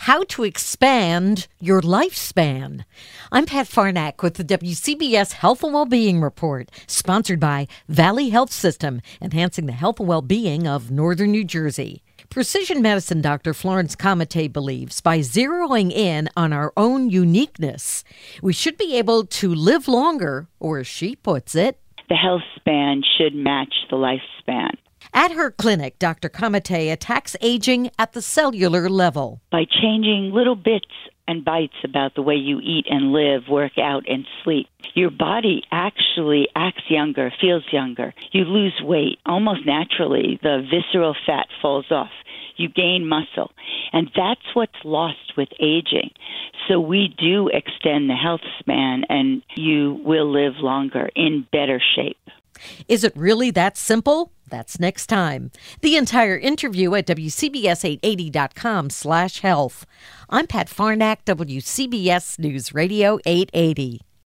how to expand your lifespan. I'm Pat Farnack with the WCBS Health and Wellbeing Report, sponsored by Valley Health System, enhancing the health and well-being of northern New Jersey. Precision medicine Dr. Florence Comite believes by zeroing in on our own uniqueness, we should be able to live longer, or as she puts it, the health span should match the lifespan. At her clinic, Dr. Comite attacks aging at the cellular level. By changing little bits and bytes about the way you eat and live, work out, and sleep, your body actually acts younger, feels younger. You lose weight almost naturally. The visceral fat falls off. You gain muscle. And that's what's lost with aging. So we do extend the health span, and you will live longer in better shape. Is it really that simple? That's next time. The entire interview at WCBS880.com/health. I'm Pat Farnack, WCBS News Radio 880.